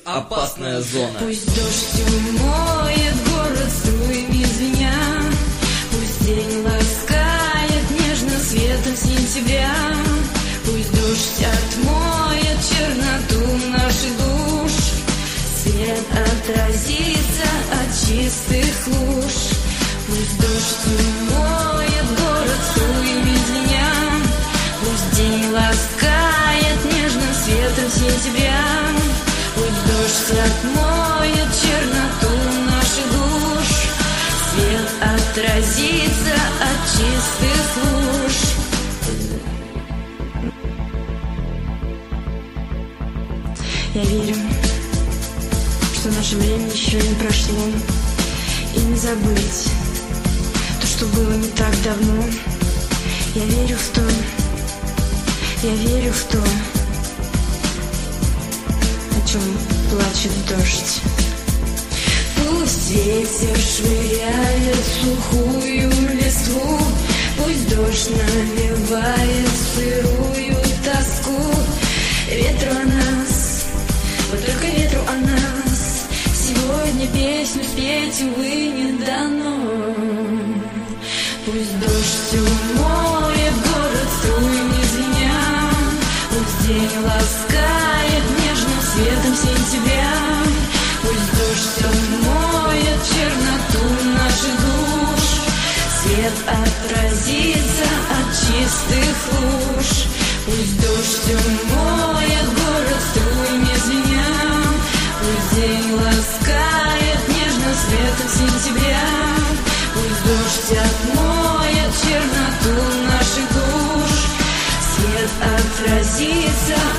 опасная зона. Пусть дождь умоет город струями звеня, пусть день ласкает нежно светом сентября, пусть дождь отмоет черноту наших душ, свет отразится от чистых луж. Пусть дождь умоет город струями звеня, пусть день ласкает нежным светом сентября, пусть дождь отмоет черноту наших душ, свет отразится от чистых луж. Я верю, что наше время еще не прошло, и не забыть то, что было не так давно. Я верю в то, о чем плачет дождь. Пусть ветер швыряет сухую листву, пусть дождь навевает сырую тоску. Ветру о нас, вот только ветру о нас сегодня песню спеть, увы, не дано. Пусть дождь умоет город струями звеня, пусть день ласкает нежным светом сентября, пусть дождь умоет черноту наших душ, свет отразится от чистых луж. Пусть дождь умоет город струями звеня, пусть день ласкает нежным светом сентября, пусть дождь отмоет черноту наших душ, свет отразится